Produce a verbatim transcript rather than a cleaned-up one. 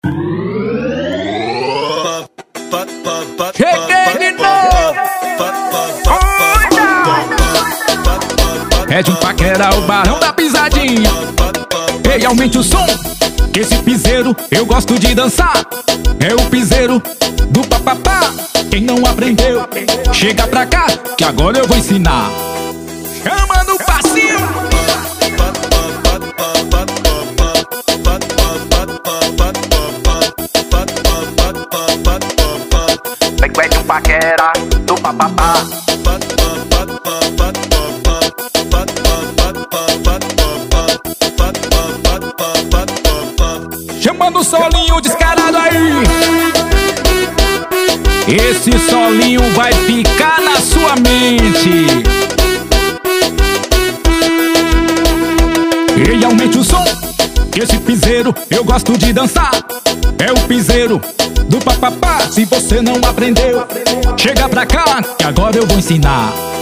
Cheguei de novo. É de um paquera, o barão da pisadinha. Ei, aumente o som, que esse piseiro eu gosto de dançar. É o piseiro do papapá. Quem não aprendeu, chega pra cá, que agora eu vou ensinar. Chama no passinho. É de um paquera do papapá. Chamando o solinho descarado aí. Esse solinho vai ficar na sua mente. E aumente o som, que esse piseiro eu gosto de dançar. É o piseiro do papapá. Se você não aprendeu, chega pra cá, que agora eu vou ensinar.